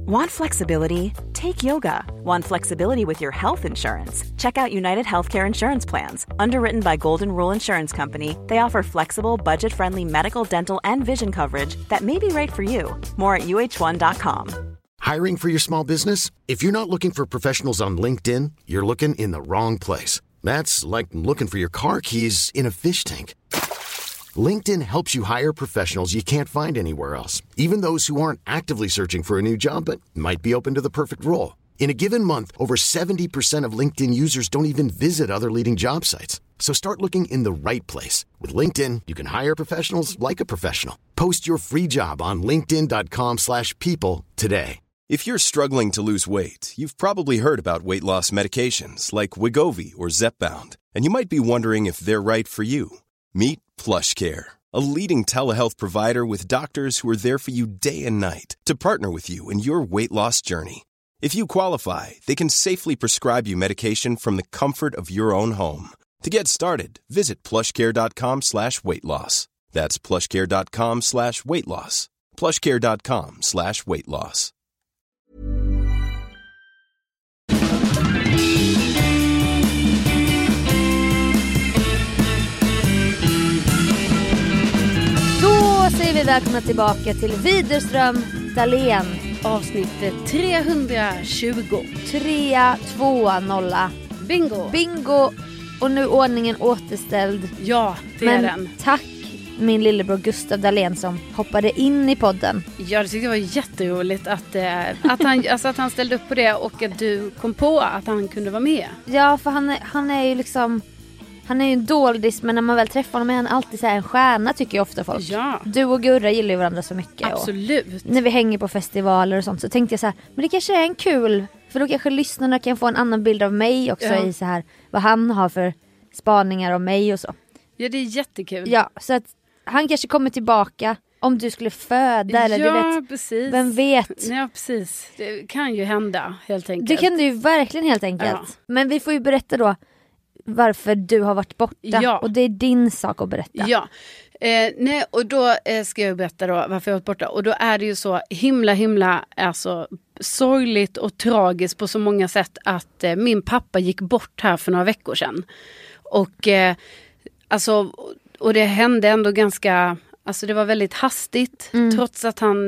Want flexibility? Take yoga. Want flexibility with your health insurance? Check out United Healthcare Insurance Plans. Underwritten by Golden Rule Insurance Company, they offer flexible, budget-friendly medical, dental, and vision coverage that may be right for you. More at uh1.com. Hiring for your small business? If you're not looking for professionals on LinkedIn, you're looking in the wrong place. That's like looking for your car keys in a fish tank. LinkedIn helps you hire professionals you can't find anywhere else, even those who aren't actively searching for a new job but might be open to the perfect role. In a given month, over 70% of LinkedIn users don't even visit other leading job sites. So start looking in the right place. With LinkedIn, you can hire professionals like a professional. Post your free job on linkedin.com/people today. If you're struggling to lose weight, you've probably heard about weight loss medications like Wegovy or Zepbound, and you might be wondering if they're right for you. Meet PlushCare, a leading telehealth provider with doctors who are there for you day and night to partner with you in your weight loss journey. If you qualify, they can safely prescribe you medication from the comfort of your own home. To get started, visit plushcare.com/weightloss. That's plushcare.com/weightloss. plushcare.com/weightloss. Då säger vi välkomna tillbaka till Widerström Dahlén. Avsnittet 320. 3-2-0. Bingo. Och nu ordningen återställd. Ja, det är den. Tack min lillebror Gustav Dahlén som hoppade in i podden. Ja, det tyckte jag var jätteroligt att han ställde upp på det och att du kom på att han kunde vara med. Ja, för han är ju liksom... Han är ju en doldis, men när man väl träffar honom är han alltid så här en stjärna, tycker jag ofta folk. Ja. Du och Gurra gillar ju varandra så mycket. Absolut. Och när vi hänger på festivaler och sånt så tänkte jag så här, men det kanske är en kul, för då kanske lyssnarna kan få en annan bild av mig också i så här, vad han har för spaningar om mig och så. Ja, det är jättekul. Ja, så att han kanske kommer tillbaka om du skulle föda eller du vet, precis. Vem vet? Ja, precis. Det kan ju hända helt enkelt. Det kan det ju verkligen helt enkelt. Ja. Men vi får ju berätta då varför du har varit borta. Ja. Och det är din sak att berätta. Ja, nej, och då ska jag berätta då varför jag har varit borta. Och då är det ju så himla alltså, sorgligt och tragiskt på så många sätt att min pappa gick bort här för några veckor sedan. Och alltså, och det hände ändå ganska... Alltså det var väldigt hastigt, trots att han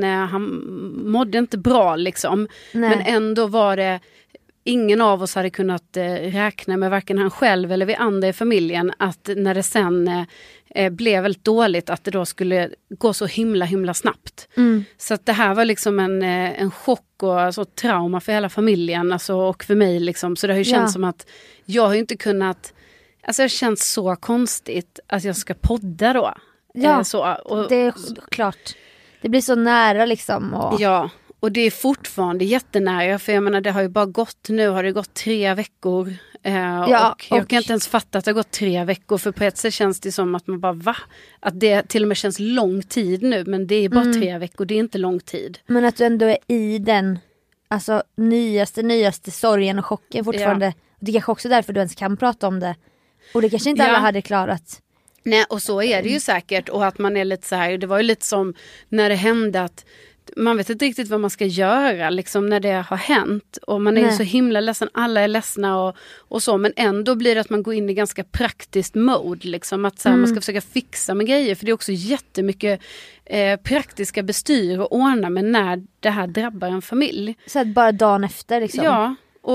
mådde inte bra liksom. Nej. Men ändå var det... Ingen av oss hade kunnat räkna med, varken han själv eller vi andra i familjen, att när det sen blev väldigt dåligt att det då skulle gå så himla snabbt. Så att det här var liksom en chock och alltså, trauma för hela familjen alltså, och för mig liksom. Så det har ju känts som att jag har ju inte kunnat, alltså det känns så konstigt att jag ska podda då. Ja, så, och, det är klart. Det blir så nära liksom. Och... Ja. Och det är fortfarande jättenära, för jag menar det har ju bara gått, nu har det gått 3 veckor och jag kan inte ens fatta att det har gått 3 veckor, för på ett sätt känns det som att man bara va? Att det till och med känns lång tid nu, men det är bara 3 veckor, det är inte lång tid. Men att du ändå är i den alltså nyaste sorgen och chocken fortfarande. Ja. Det är kanske också därför du ens kan prata om det. Och det kanske inte alla hade klarat. Nej, och så är det ju säkert, och att man är lite så här, det var ju lite som när det hände att man vet inte riktigt vad man ska göra liksom, när det har hänt. Och man är ju så himla ledsen, alla är ledsna och så. Men ändå blir det att man går in i ganska praktiskt mode. Liksom, att så här, man ska försöka fixa med grejer. För det är också jättemycket praktiska bestyr och ordna med när det här drabbar en familj. Så att bara dagen efter liksom. Ja.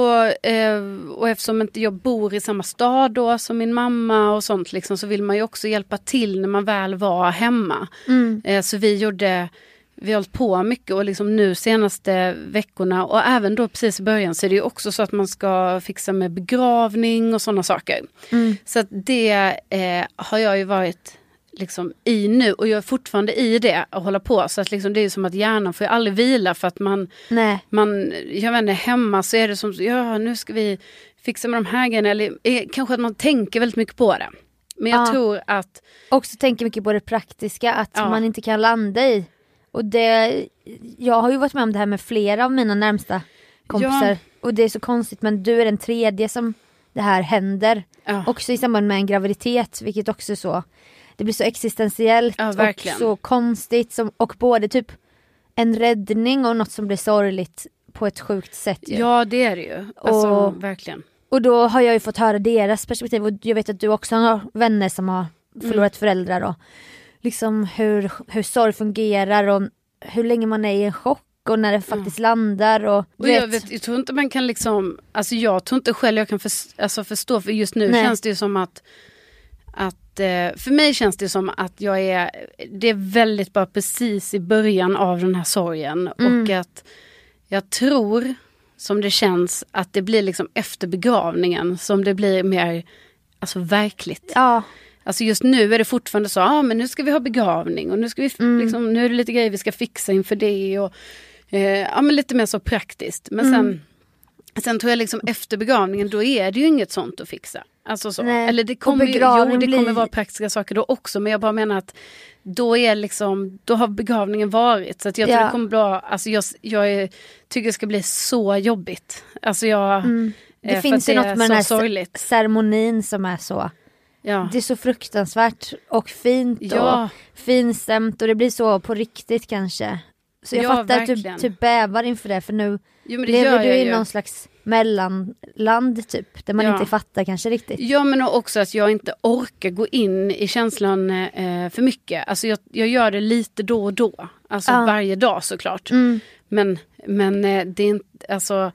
Och eftersom inte jag bor i samma stad då som min mamma och sånt liksom, så vill man ju också hjälpa till när man väl var hemma. Så vi har hållit på mycket, och liksom nu senaste veckorna och även då precis i början så är det ju också så att man ska fixa med begravning och sådana saker. Så att det har jag ju varit liksom i nu, och jag är fortfarande i det och hålla på, så att liksom det är som att hjärnan får aldrig vila, för att man jag vet inte, hemma så är det som nu ska vi fixa med de här grejerna, eller kanske att man tänker väldigt mycket på det. Men jag tror att också tänker mycket på det praktiska, att man inte kan landa i. Och jag har ju varit med om det här med flera av mina närmsta kompisar. Och det är så konstigt, men du är den tredje som det här händer. Också i samband med en graviditet, vilket också är så. Det blir så existentiellt och så konstigt. Och både typ en räddning och något som blir sorgligt på ett sjukt sätt ju. Ja, det är det ju. Alltså, verkligen. Och då har jag ju fått höra deras perspektiv, och jag vet att du också har vänner som har förlorat föräldrar, och liksom hur sorg fungerar och hur länge man är i en chock och när det faktiskt landar. Och jag tror inte man kan liksom, alltså jag tror inte själv jag kan förstå, för just nu känns det ju som att för mig känns det som att det är väldigt bara precis i början av den här sorgen, och att jag tror som det känns att det blir liksom efter begravningen som det blir mer alltså verkligt. Ja. Alltså just nu är det fortfarande så, men nu ska vi ha begravning och nu ska vi liksom, nu är det lite grejer vi ska fixa inför det och men lite mer så praktiskt. Men sen tror jag liksom efter begravningen då är det ju inget sånt att fixa. Alltså så. Nej. Eller det kommer vara praktiska saker då också, men jag bara menar att då har begravningen varit, så att jag tror det kommer bli, alltså jag tycker det ska bli så jobbigt. Alltså det finns ju något med den här sorgligt. ceremonin som är så. Ja. Det är så fruktansvärt och fint och finstämt, och det blir så på riktigt kanske. Så jag fattar verkligen. Att du typ bävar inför det, för nu lever du i någon slags mellanland typ, där man inte fattar kanske riktigt. Ja, men också att jag inte orkar gå in i känslan för mycket. Alltså jag gör det lite då och då. Alltså varje dag såklart. Men det är inte, alltså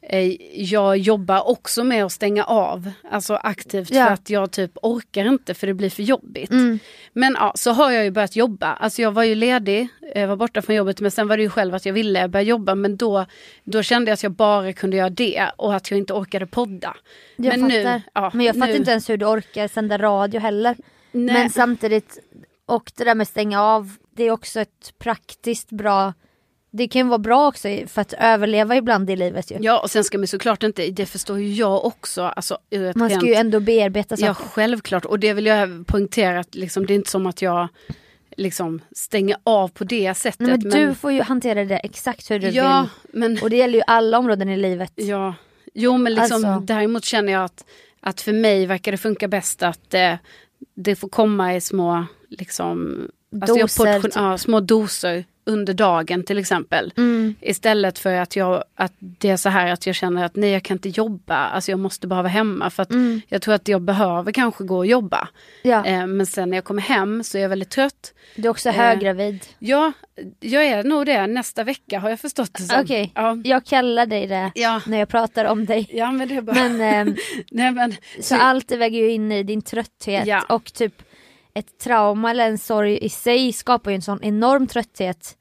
jag jobbar också med att stänga av, alltså aktivt, för att jag typ orkar inte, för det blir för jobbigt. Men så har jag ju börjat jobba. Alltså jag var ju ledig, jag var borta från jobbet, men sen var det ju själv att jag ville börja jobba, men då kände jag att jag bara kunde göra det och att jag inte orkade podda. Men jag fattar inte ens hur du orkar sända radio heller. Nej. Men samtidigt, och det där med stänga av, det är också ett praktiskt bra. Det kan vara bra också för att överleva ibland i livet ju. Ja, och sen ska man såklart inte, det förstår ju jag också. Alltså, man ska ju ändå bearbeta saker. Ja, självklart. Och det vill jag poängtera, att liksom, det är inte som att jag liksom stänger av på det sättet. Nej, men du får ju hantera det exakt hur du vill. Men, och det gäller ju alla områden i livet. Ja, jo, men liksom, däremot känner jag att för mig verkar det funka bäst att det får komma i små liksom, doser, små doser under dagen till exempel. Istället för att det är så här att jag känner att nej, jag kan inte jobba. Alltså jag måste bara vara hemma, för att jag tror att jag behöver kanske gå och jobba. Ja. Men sen när jag kommer hem så är jag väldigt trött. Du är också höggravid. Ja, jag är nog det. Nästa vecka har jag förstått det som. Okej, jag kallar dig det när jag pratar om dig. Ja, men det är bara... Men, så allt väger ju in i din trötthet och typ ett trauma eller en sorg i sig skapar ju en sån enorm trötthet.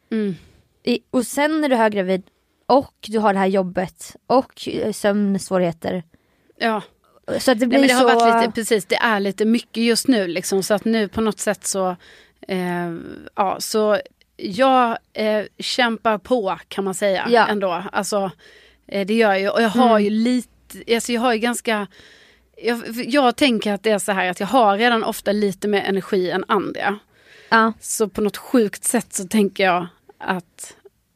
Och sen när du är höggravid och du har det här jobbet och sömnsvårigheter. Ja. Så att det blir men det har varit lite, precis, det är lite mycket just nu liksom, så att nu på något sätt så så jag kämpar på, kan man säga ändå. Alltså det gör jag, och jag har ju lite, alltså jag har ju ganska. Jag tänker att det är så här att jag har redan ofta lite mer energi än andra. Ja. Så på något sjukt sätt så tänker jag att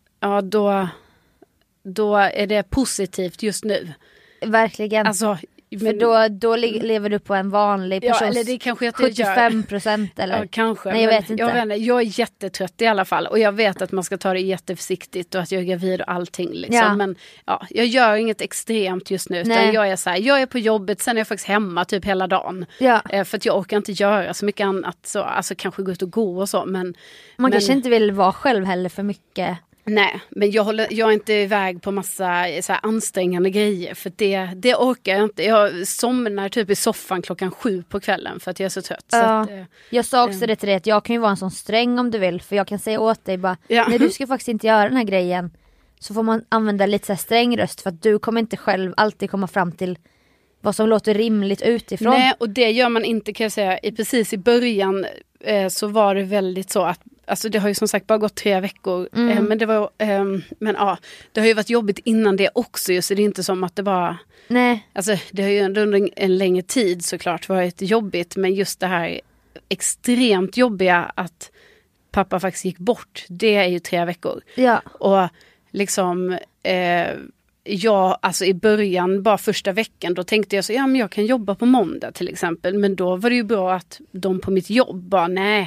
då är det positivt just nu. Verkligen. Alltså, för då lever du på en vanlig persons eller det kanske 75% eller? Ja, kanske. Nej, jag vet inte. Jag är jättetrött i alla fall. Och jag vet att man ska ta det jätteförsiktigt och att jag är gravid och allting. Liksom. Ja. Men jag gör inget extremt just nu. Utan jag är så här, jag är på jobbet, sen är jag faktiskt hemma typ hela dagen. Ja. För att jag orkar inte göra så mycket annat. Så, alltså kanske gå ut och gå och så. Men kanske inte vill vara själv heller för mycket. Nej, men jag är inte iväg på massa så här ansträngande grejer, för det orkar jag inte. Jag somnar typ i soffan 7:00 på kvällen för att jag är så trött. Ja. Så att, jag sa också det till dig, att jag kan ju vara en sån sträng om du vill, för jag kan säga åt dig bara, nej, du ska faktiskt inte göra den här grejen. Så får man använda lite så här sträng röst, för att du kommer inte själv alltid komma fram till vad som låter rimligt utifrån. Nej, och det gör man inte, kan jag säga. Precis i början så var det väldigt så att, alltså det har ju som sagt bara gått 3 veckor. Men det var, det har ju varit jobbigt innan det också. Så det är inte som att det bara... Nej. Alltså det har ju ändå under en längre tid såklart varit jobbigt. Men just det här extremt jobbiga att pappa faktiskt gick bort. Det är ju 3 veckor. Ja. Och liksom... alltså i början, bara första veckan, då tänkte jag så, men jag kan jobba på måndag till exempel. Men då var det ju bra att de på mitt jobb bara, nej,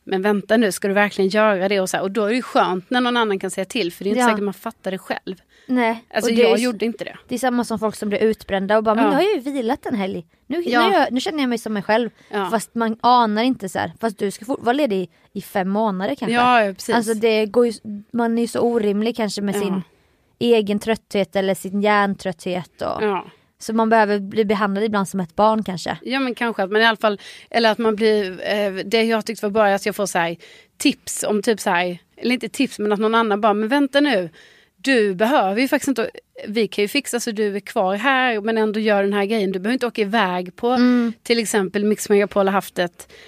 men vänta nu, ska du verkligen göra det? Och, så här, och då är det ju skönt när någon annan kan säga till, för det är inte säkert man fattar det själv. Nej. Alltså jag gjorde inte det. Det är samma som folk som blir utbrända och bara, men nu har jag ju vilat en helg. Nu känner jag mig som mig själv. Ja. Fast man anar inte så här. Fast du ska vara ledig i 5 månader kanske. Ja, precis. Alltså det går ju, man är ju så orimlig kanske med sin egen trötthet eller sin hjärntrötthet. Så man behöver bli behandlad ibland som ett barn kanske. Ja, men kanske. Men i alla fall, eller att man blir, det jag tyckte var bra att jag får så här, tips om typ så här, eller inte tips, men att någon annan bara, men vänta nu. Du behöver ju faktiskt inte, vi kan ju fixa så du är kvar här men ändå gör den här grejen. Du behöver inte åka iväg på till exempel Mix Megapol har haft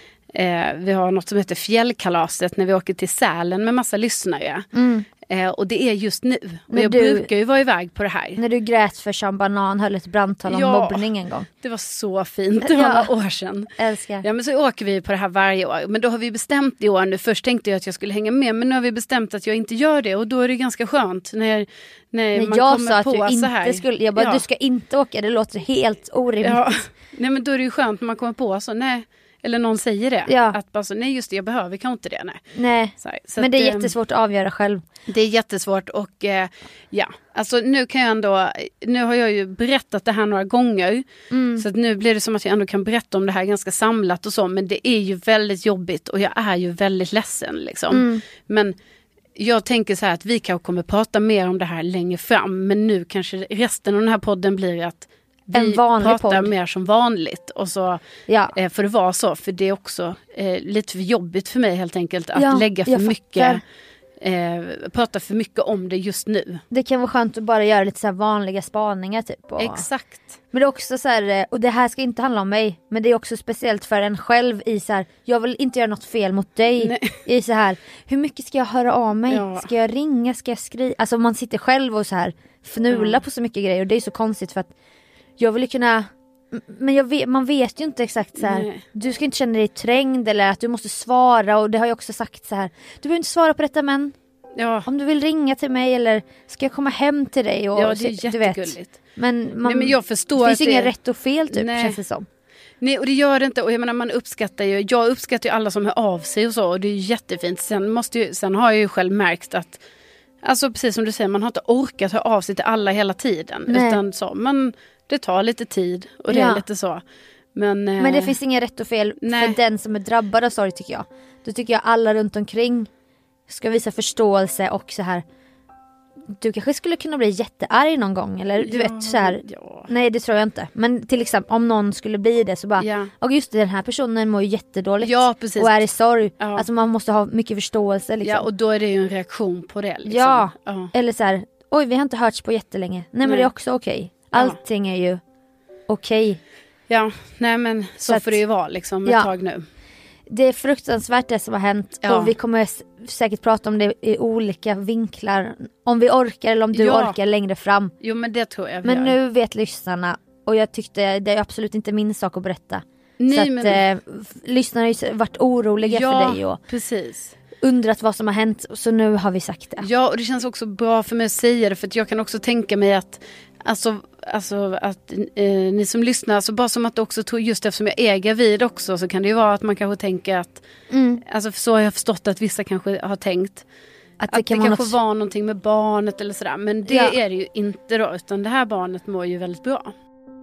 vi har något som heter Fjällkalaset när vi åker till Sälen med massa lyssnare. Och det är just nu. Och jag brukar ju vara iväg på det här. När du grät för Sean Banan höll ett brandtal om mobbning en gång. Det var så fint. Det var några år sedan. Älskar. Ja, men så åker vi på det här varje år. Men då har vi bestämt i år nu. Först tänkte jag att jag skulle hänga med. Men nu har vi bestämt att jag inte gör det. Och då är det ganska skönt när man jag kommer sa att på du så här. Inte skulle. Jag bara, du ska inte åka. Det låter helt orimligt. Ja. Nej, men då är det ju skönt när man kommer på så. Nej. Eller någon säger det. Ja. Att bara så, nej just det, jag behöver kanske inte det. Nej. Så men det är jättesvårt att avgöra själv. Det är jättesvårt och alltså nu kan jag ändå, nu har jag ju berättat det här några gånger. Så att nu blir det som att jag ändå kan berätta om det här ganska samlat och så. Men det är ju väldigt jobbigt och jag är ju väldigt ledsen liksom. Men jag tänker så här att vi kanske kommer prata mer om det här längre fram. Men nu kanske resten av den här podden blir att vi pratar mer som vanligt och så får det vara så, för det är också lite för jobbigt för mig helt enkelt att lägga för mycket prata för mycket om det just nu. Det kan vara skönt att bara göra lite så här vanliga spaningar typ. Exakt. Men det är också så här, och det här ska inte handla om mig, men det är också speciellt för en själv i så här, jag vill inte göra något fel mot dig. Nej. I så här, hur mycket ska jag höra av mig? Ska jag ringa? Ska jag skriva? Alltså man sitter själv och så här fnula på så mycket grejer och det är så konstigt för att jag vill ju kunna, men man vet ju inte exakt så här. Du ska inte känna dig trängd eller att du måste svara, och det har jag också sagt så här. Du behöver inte svara på detta, men om du vill ringa till mig eller ska jag komma hem till dig och, det är jättegulligt. Men jag förstår, det finns inga rätt och fel typ, känns det som. Nej, och det gör det inte, och jag menar jag uppskattar ju alla som hör av sig och så, och det är ju jättefint. Sen har jag ju själv märkt att, alltså precis som du säger, man har inte orkat höra av sig till alla hela tiden. Nej. Utan så, men det tar lite tid och det är lite så. Men det finns inga rätt och fel för den som är drabbad av sorg, tycker jag. Då tycker jag alla runt omkring ska visa förståelse och så här. Du kanske skulle kunna bli jättearg någon gång, eller du vet så här. Nej, det tror jag inte. Men till exempel om någon skulle bli det så bara, och just det, den här personen mår ju jättedåligt och är i sorg. Alltså man måste ha mycket förståelse liksom. Ja, och då är det ju en reaktion på det liksom. Ja, eller så här, oj, vi har inte hörts på jättelänge. Nej, men det är också okej. Allting är ju okej. Ja, nej men så får det ju vara liksom ett tag nu. Det är fruktansvärt det som har hänt. Och vi kommer säkert prata om det i olika vinklar. Om vi orkar eller om du orkar längre fram. Jo, men det tror jag. Men nu vet lyssnarna. Och jag tyckte det är absolut inte min sak att berätta. Nej, så att lyssnarna har ju varit oroliga för dig. Och precis. Undrat vad som har hänt. Så nu har vi sagt det. Ja, och det känns också bra för mig att säga det. För att jag kan också tänka mig att Alltså att ni som lyssnar, så bara som att också tror, just eftersom jag är gravid också, så kan det ju vara att man kanske tänker att alltså så har jag förstått att vissa kanske har tänkt att det kanske var någonting med barnet eller sådär, men det är det ju inte då, utan det här barnet mår ju väldigt bra.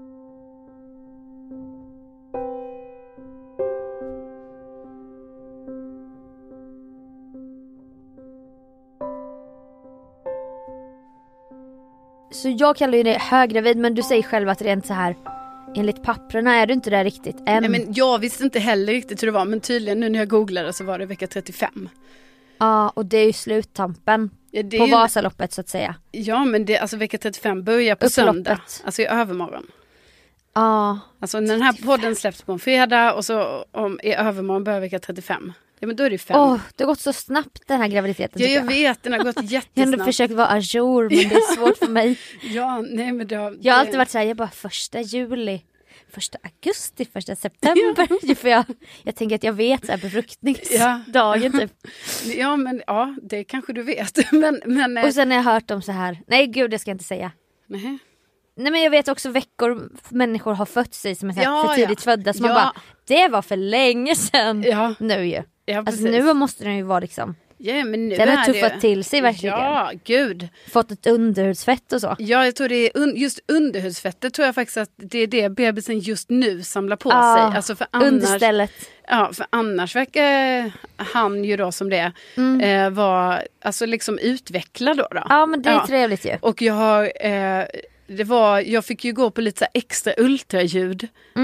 Så jag kallar ju det höggravid, men du säger själv att rent så här, enligt papperna är du inte där riktigt än. Nej, men jag visste inte heller riktigt hur det var, men tydligen nu när jag googlade så var det vecka 35. Ja, och det är ju sluttampen på Vasaloppet så att säga. Ja, men det, alltså vecka 35 börjar på söndag, alltså i övermorgon. Ja. Alltså när den här podden släpps på en fredag och så i övermorgon börjar vecka 35. Ja, men då är det 5. Det har gått så snabbt den här graviditeten. Ja, jag vet, den har gått jättesnabbt. Jag har ändå försökt vara ajour, men det är svårt för mig. Ja, nej, men jag har alltid varit så här, jag bara 1 juli, 1 augusti, 1 september. För jag tänker att jag vet så här befruktningsdagen typ. Ja, men det kanske du vet. men och sen har jag hört om så här, nej gud, det ska jag inte säga. Nej, men jag vet också veckor människor har fött sig som är för tidigt födda. Så man bara, det var för länge sedan nu ju. Ja, alltså nu måste den ju vara liksom. Ja, men nu den är har tuffat till sig verkligen. Ja, gud. Fått ett underhudsfett och så. Ja, jag tror det är just underhudsfettet tror jag faktiskt att det är det bebisen just nu samlar på sig. Alltså för annars, understället. Ja, för annars verkar han ju då som det var alltså liksom utvecklad då. Ja, men det är trevligt ju. Och jag har jag fick ju gå på lite så här extra ultraljud.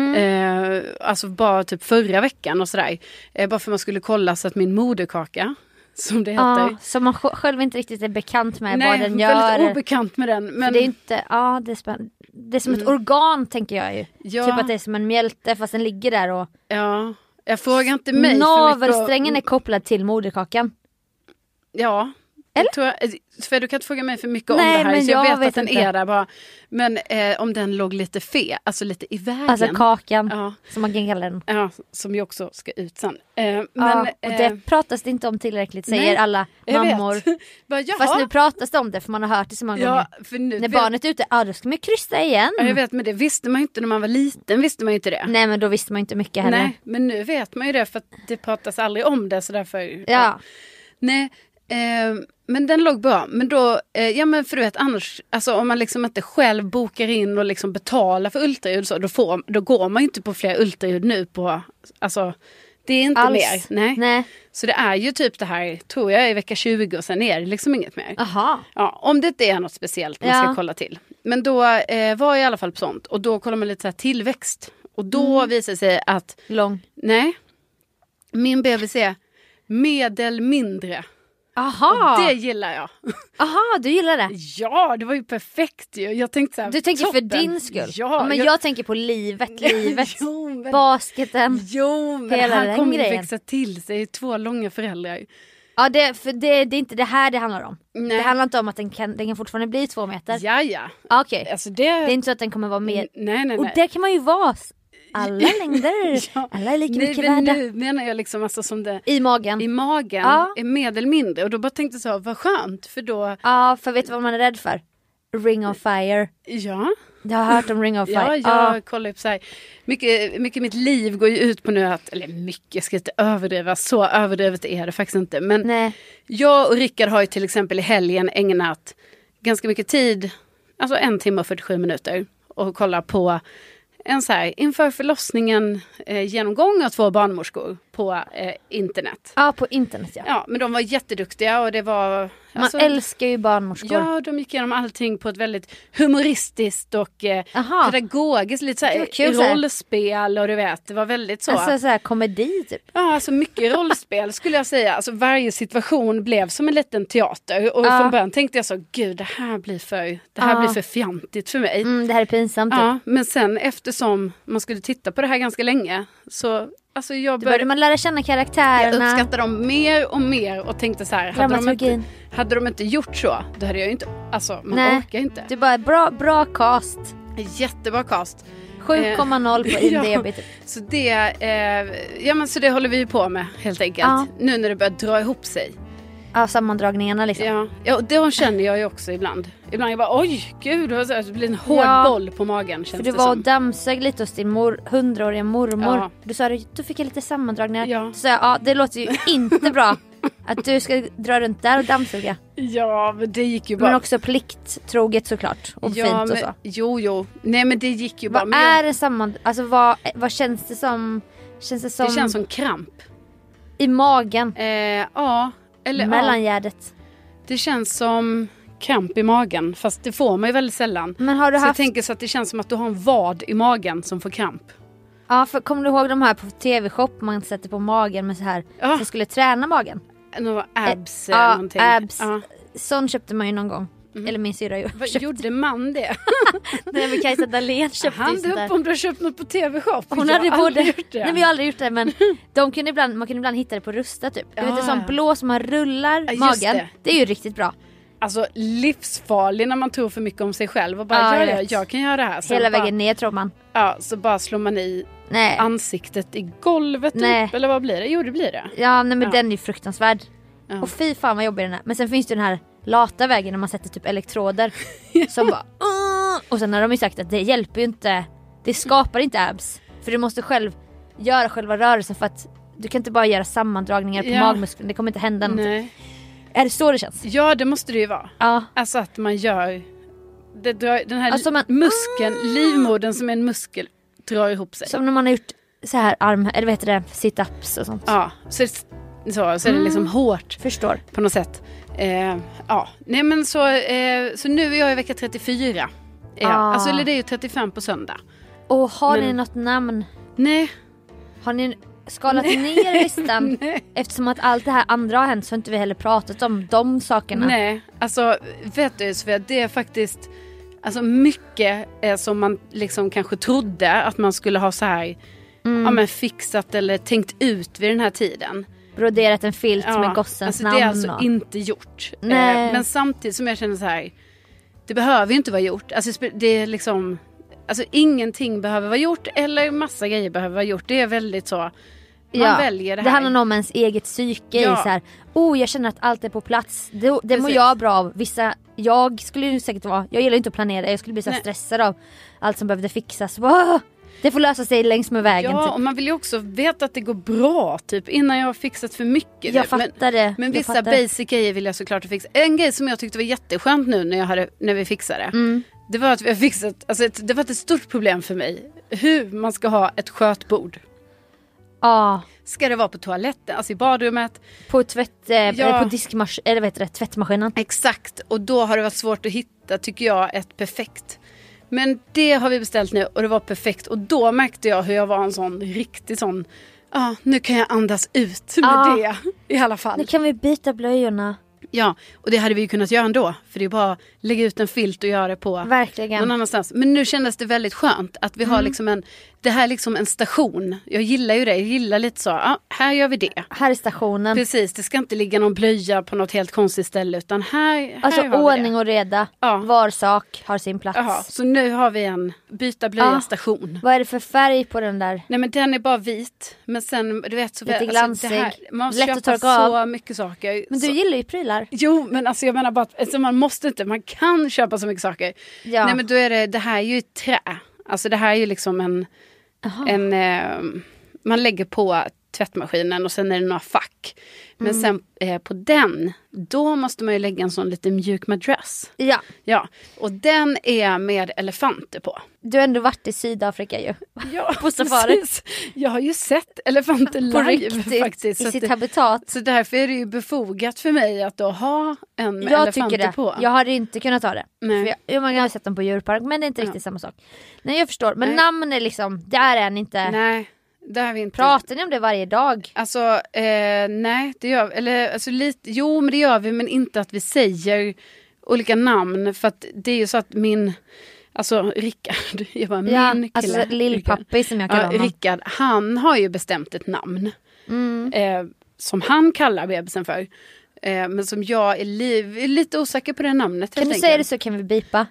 Alltså bara typ förra veckan och sådär. Bara för man skulle kolla så att min moderkaka, som det heter. Så man själv inte riktigt är bekant med vad den gör. Nej, väldigt obekant med den. Men det är inte, det är spännande. Det är som ett organ tänker jag ju. Ja. Typ att det är som en mjälte fast den ligger där och... Ja, jag frågar inte mig. Navelsträngen är kopplad till moderkakan. Ja. Eller? För du kan inte fråga mig för mycket om det här. Så jag vet att den är där bara. Men om den låg lite alltså lite i vägen. Alltså kakan, som man kan kalla den. Ja, som ju också ska ut sen. Och det pratas det inte om tillräckligt, säger alla mammor. Bara, fast nu pratas det om det, för man har hört det så många gånger. För nu, när barnet är ute, då ska man krysta igen. Ja, jag vet, men det visste man ju inte när man var liten. Visste man ju inte det. Nej, men då visste man inte mycket heller. Nej, men nu vet man ju det, för att det pratas aldrig om det. Så därför, ja. Nej, men den låg bra. Men då, men för du vet annars, alltså om man liksom inte själv bokar in och liksom betalar för ultraljud så, då går man ju inte på fler ultraljud nu på, alltså det är inte alls. Mer. Nej. Så det är ju typ det här, tror jag, i vecka 20 och sen är det liksom inget mer. Aha. Ja, om det inte är något speciellt man ska kolla till. Men då var jag i alla fall på sånt. Och då kollar man lite så här tillväxt. Och då visar det sig att... Lång? Nej. Min bebis är medelmindre. Aha. Och det gillar jag. Aha, du gillar det? Ja, det var ju perfekt ju. Jag tänkte så här, du tänker toppen. För din skull? Ja, men jag tänker på livet. Jo, men, basketen. Jo, men hela han kommer grejen. växa till sig 2 långa föräldrar. Ja, det är inte det här det handlar om. Nej. Det handlar inte om att den kan fortfarande bli 2 meter. Ja. Okej. Alltså det är inte så att den kommer vara mer. Nej. Och det kan man ju vara. Alla längder. Alla är lika mycket värda. Nu menar jag liksom alltså som det... I magen är medelmindre. Och då bara tänkte så, vad skönt. För då... Ja, för vet du vad man är rädd för? Ring of fire. Ja. Jag har hört om Ring of Fire. Ja, jag kollar upp så här. Mycket mitt liv går ju ut på nu att, eller mycket, ska inte överdriva, så överdrivet är det faktiskt inte. Men jag och Rickard har ju till exempel i helgen ägnat ganska mycket tid, alltså 1 timme och 47 minuter, och kolla på en så här inför förlossningen genomgång av 2 barnmorskor på internet. Ja, på internet ja. Ja, men de var jätteduktiga och det var... Man älskar ju barnmorskor. Ja, de gick igenom allting på ett väldigt humoristiskt och pedagogiskt, lite så här rollspel och du vet, det var väldigt så. Alltså så här komedi typ. Ja, alltså mycket rollspel skulle jag säga. Alltså varje situation blev som en liten teater och från början tänkte jag så, gud, det här blir för fjantigt för mig. Det här är pinsamt typ. Ja, men sen eftersom man skulle titta på det här ganska länge så... Alltså då började man lära känna karaktärerna. Jag uppskattade dem mer och mer och tänkte så här, hade de inte gjort så, då hade jag ju inte, alltså man orkar inte. Det är bara bra cast. Jättebra cast. 7,0 på IMDb. Så så det håller vi ju på med helt enkelt. Nu när det börjar dra ihop sig. Av sammandragningarna liksom. Ja, och det känner jag ju också ibland. Ibland jag bara, oj, gud, det blir en hård boll på magen. Känns för du var och dammsög lite hos din 100-åriga mormor. Ja. Du sa, då fick jag lite sammandragningar. Ja. Så sa det låter ju inte bra att du ska dra runt där och dammsuga. Ja, men det gick ju bara. Men också plikttroget såklart. Och fint och så. Jo. Nej, men det gick ju bara. Vad är det alltså vad känns det som? Det känns som kramp. I magen? Ja. Eller mellangärdet. Det känns som kramp i magen, fast det får man ju väldigt sällan. Men har du jag tänker så att det känns som att du har en vad i magen som får kramp. Ja, för kommer du ihåg de här på TV-shop man sätter på magen med så här som skulle träna magen? Några abs eller någonting. Abs. Sån köpte man ju någon gång. Eller min syrra ju. Gjorde man det? Nej, men Kajsa Dahlén köpte ju sånt där. Om du har köpt något på TV-shop. Hon hade både gjort det. Nej, vi har aldrig gjort det, men man kunde ibland hitta det på Rusta typ. Du vet, en sån blå som man rullar magen. Det är ju riktigt bra. Alltså livsfarlig när man tror för mycket om sig själv och bara jag kan göra det här. Hela vägen ner tror man. Ja, så bara slår man i ansiktet i golvet typ, eller vad blir det? Jo, det blir det. Ja, nej, men den är ju fruktansvärd. Och fy fan vad jobbig den är. Men sen finns det den här lata vägen när man sätter typ elektroder som bara och sen har de ju sagt att det hjälper ju inte. Det skapar inte abs. För du måste själv göra själva rörelsen för att du kan inte bara göra sammandragningar på magmuskeln. Det kommer inte hända något. Nej. Är det så det känns? Ja, det måste det ju vara. Ja. Alltså att man gör... den här alltså muskeln, livmodern som är en muskel, drar ihop sig. Som när man har gjort så här eller vad heter det? Sit-ups och sånt. Ja, så är det liksom hårt. Förstår. På något sätt. Ja, nej men så nu är jag i vecka 34. Alltså, eller det är ju 35 på söndag. Och har ni något namn? Nej. Har ni skalat ner listan? Eftersom att allt det här andra har hänt så har inte vi heller pratat om de sakerna. Nej, alltså vet du Sofia, det är faktiskt alltså mycket som man liksom kanske trodde att man skulle ha så här fixat eller tänkt ut vid den här tiden. Broderat en filt med gossens namn. Det är alltså inte gjort. Men samtidigt som jag känner så här, det behöver ju inte vara gjort. Alltså det är liksom, alltså ingenting behöver vara gjort eller massa grejer behöver vara gjort. Det är väldigt så, man väljer det här. Det handlar om ens eget psyke i så här, jag känner att allt är på plats. Det mår jag bra av. Jag skulle ju säkert jag gillar inte att planera. Jag skulle bli så stressad av allt som behövde fixas. Det får lösa sig längs med vägen. Ja, typ. och man vill ju också veta att det går bra typ innan jag har fixat för mycket. Jag fattar det. Men vissa basic grejer vill jag såklart fixa. En grej som jag tyckte var jätteskönt nu när vi fixade det. Det var att vi har fixat, alltså det var ett stort problem för mig. Hur man ska ha ett skötbord. Ska det vara på toaletten, alltså i badrummet, på på diskmaskinen eller vad heter det, tvättmaskinen. Exakt, och då har det varit svårt att hitta, tycker jag, ett perfekt. Men det har vi beställt nu och det var perfekt. Och då märkte jag hur jag var en sån riktig sån, nu kan jag andas ut med det i alla fall. Nu kan vi byta blöjorna. Ja, och det hade vi ju kunnat göra ändå. För det är bara att lägga ut en filt och göra det på någon annanstans. Men nu kändes det väldigt skönt att vi har liksom det här är liksom en station. Jag gillar ju det, jag gillar lite så, här gör vi det. Här är stationen. Precis, det ska inte ligga någon blöja på något helt konstigt ställe. Utan här alltså har ordning och reda, var sak har sin plats. Jaha, så nu har vi en byta blöja-station. Vad är det för färg på den där? Nej, men den är bara vit. Men sen, du vet, så lite glansig, det här, man lätt att torka så mycket saker. Men du gillar ju prylar. Jo, men alltså jag menar bara att alltså, man kan köpa så mycket saker. Ja. Nej, men då är det här är ju trä. Alltså det här är ju liksom man lägger på tvättmaskinen och sen är det några fack. Men sen på den, då måste man ju lägga en sån lite mjuk madrass. Ja, och den är med elefanter på. Du har ändå varit i Sydafrika ju. Ja, på safari. Precis. Jag har ju sett elefanter live på riktigt, faktiskt. I sitt habitat. Så därför är det ju befogat för mig att då ha en med elefanter på. Jag hade inte kunnat ta det. För man har sett dem på djurpark, men det är inte riktigt samma sak. Nej, jag förstår. Men namn är liksom, där är inte. Nej. Vi inte. Pratar ni om det varje dag? Alltså, nej, det gör vi. Eller, alltså, jo, men det gör vi, men inte att vi säger olika namn. För att det är ju så att Rickard, jag bara, min kille. Alltså lillpappi som jag kallar honom. Rickard, han har ju bestämt ett namn. Som han kallar bebisen för. Men som jag är lite osäker på det namnet. Kan du säga det så kan vi bipa?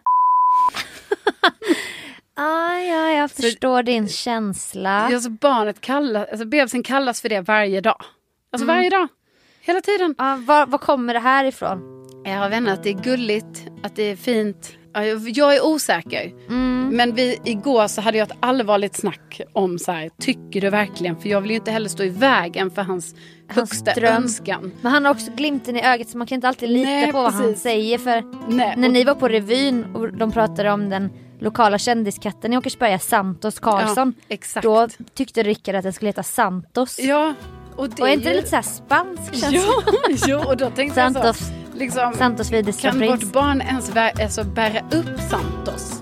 Jag förstår din känsla. Alltså bebisen kallas för det varje dag. Alltså varje dag. Hela tiden. Var kommer det här ifrån? Jag vet inte, att det är gulligt, att det är fint. Jag är osäker. Men igår så hade jag ett allvarligt snack om så här, tycker du verkligen? För jag vill ju inte heller stå i vägen för hans högsta önskan. Men han har också glimten i ögat så man kan inte alltid lita på vad han säger. För när ni var på revyn och de pratade om den lokala kändiskatten i Åkersberga, Santos Karlsson. Ja, exakt. Då tyckte Rickard att den skulle heta Santos. Ja. Och är inte det lite så här spansk känsla? Jo, och då tänkte jag så. Liksom, Santos Widerström kan Prins. vårt barn ens bära upp Santos?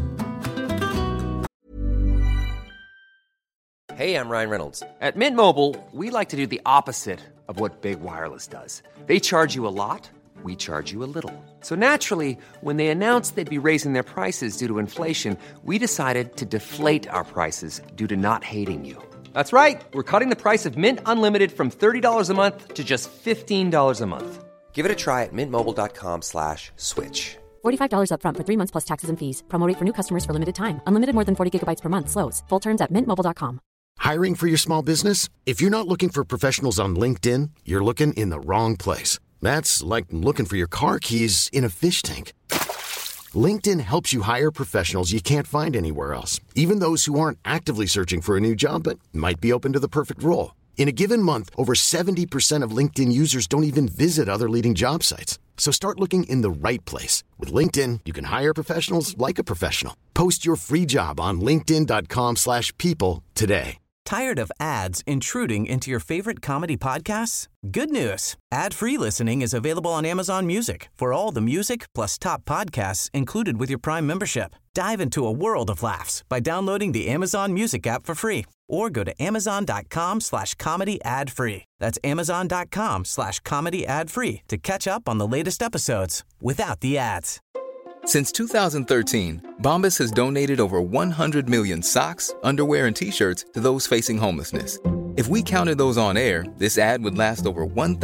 Hey, I'm Ryan Reynolds. At Mint Mobile, we like to do the opposite of what Big Wireless does. They charge you a lot, we charge you a little. So naturally, when they announced they'd be raising their prices due to inflation, we decided to deflate our prices due to not hating you. That's right. We're cutting the price of Mint Unlimited from $30 a month to just $15 a month. Give it a try at mintmobile.com/switch. $45 up front for 3 months plus taxes and fees. Promo rate for new customers for limited time. Unlimited more than 40 gigabytes per month. Slows full terms at mintmobile.com. Hiring for your small business? If you're not looking for professionals on LinkedIn, you're looking in the wrong place. That's like looking for your car keys in a fish tank. LinkedIn helps you hire professionals you can't find anywhere else, even those who aren't actively searching for a new job but might be open to the perfect role. In a given month, over 70% of LinkedIn users don't even visit other leading job sites. So start looking in the right place. With LinkedIn, you can hire professionals like a professional. Post your free job on linkedin.com/people today. Tired of ads intruding into your favorite comedy podcasts? Good news. Ad-free listening is available on Amazon Music for all the music plus top podcasts included with your Prime membership. Dive into a world of laughs by downloading the Amazon Music app for free or go to amazon.com/comedy ad-free. That's amazon.com/comedy ad-free to catch up on the latest episodes without the ads. Since 2013, Bombas has donated over 100 million socks, underwear, and T-shirts to those facing homelessness. If we counted those on air, this ad would last over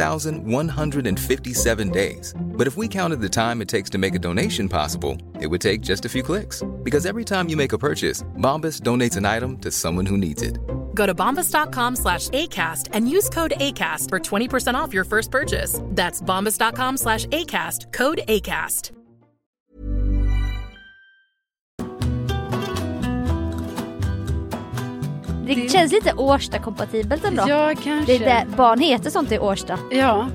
1,157 days. But if we counted the time it takes to make a donation possible, it would take just a few clicks. Because every time you make a purchase, Bombas donates an item to someone who needs it. Go to bombas.com/ACAST and use code ACAST for 20% off your first purchase. That's bombas.com/ACAST, code ACAST. Det känns lite Årsta-kompatibelt ändå. Ja, kanske. Det är barn heter sånt i Årsta. Ja.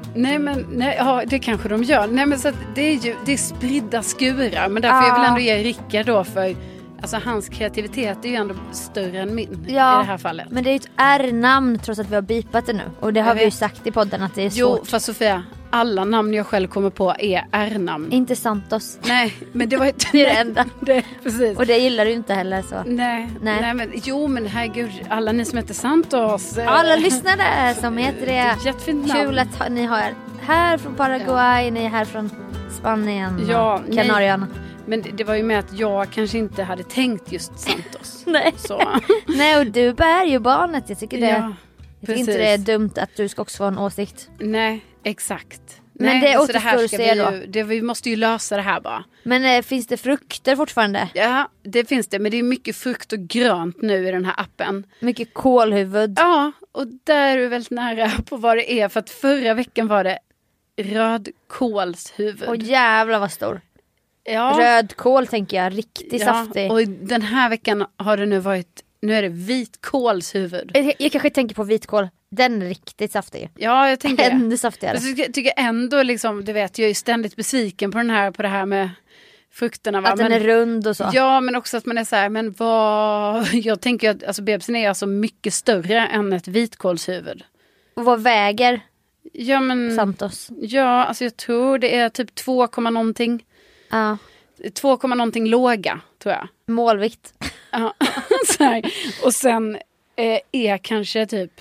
Ja, det kanske de gör. Nej, men så att det är spridda skurar. Men därför jag vill ändå ge Rickard då för... Alltså hans kreativitet är ju ändå större än min i det här fallet. Men det är ju ett R-namn trots att vi har bipat det nu. Och det har vi ju sagt i podden att det är svårt. Jo, för Sofia, alla namn jag själv kommer på är R-namn. Inte Santos. Nej, men det var ju det är det enda. Precis. Och det gillar du inte heller så. Nej, men herregud, alla ni som heter Santos. Alla lyssnare som heter det. Det är ett jättefint namn. Kul att ni har här från Paraguay, ni är här från Spanien, Kanarieöarna. Men det var ju med att jag kanske inte hade tänkt just Santos. Nej. Så. Nej, och du bär ju barnet. Jag tycker jag tycker inte det är dumt att du ska också få en åsikt. Nej, exakt. Men det återstår att se då. Vi måste ju lösa det här bara. Men finns det frukter fortfarande? Ja, det finns det. Men det är mycket frukt och grönt nu i den här appen. Mycket kålhuvud. Ja, och där är du väldigt nära på vad det är. För att förra veckan var det rödkålshuvud. Och jävlar vad stor. Ja. Rödkål tänker jag, riktigt saftig. Och den här veckan har det nu varit, nu är det vitkålshuvud. Jag kanske tänker på vitkål, den är riktigt saftig. Ja, jag tänker det. Ännu saftigare. Jag tycker ändå liksom, du vet, jag är ständigt besviken på det här med frukterna. Va? Att den är rund och så. Ja, men också att man är så här, men vad... Jag tänker att alltså, bebisen är alltså mycket större än ett vitkålshuvud. Och vad väger Santos? Ja, alltså jag tror det är typ 2, någonting. Ja. 2, någonting låga, tror jag. Målvikt. Ja, så här. Och sen är kanske typ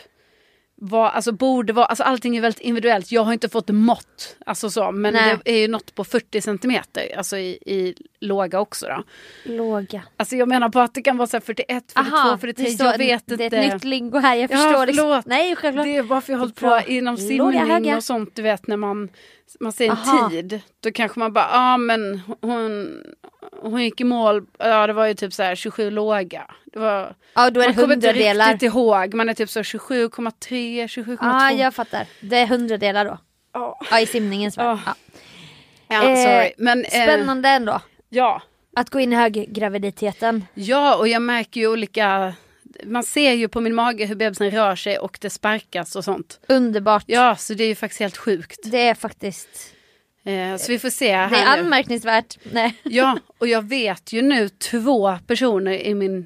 borde vara, alltså allting är väldigt individuellt. Jag har inte fått mått, alltså så, men det är ju något på 40 centimeter, alltså i låga också då. Låga. Alltså jag menar på att det kan vara så här 41, 42, 43, jag vet inte. Det är ett nytt lingo här, jag förstår förlåt. Nej, självklart. Det är varför jag har hållit på inom simning och sånt, du vet, när man ser en tid, då kanske man bara, men hon gick i mål, det var ju typ så här 27 låga. Det var, då är det 100-delar. Man riktigt ihåg, man är typ så 27,3, 27,2. Ja, jag fattar. Det är 100-delar då. Ja, i simningens värld. Sorry. Men, spännande ändå. Ja. Att gå in i höggraviditeten. Ja, och jag märker ju olika... Man ser ju på min mage hur bebisen rör sig och det sparkas och sånt. Underbart. Ja, så det är ju faktiskt helt sjukt. Det är faktiskt... Så vi får se här. Det är anmärkningsvärt. Nej. Ja, och jag vet ju nu 2 personer i min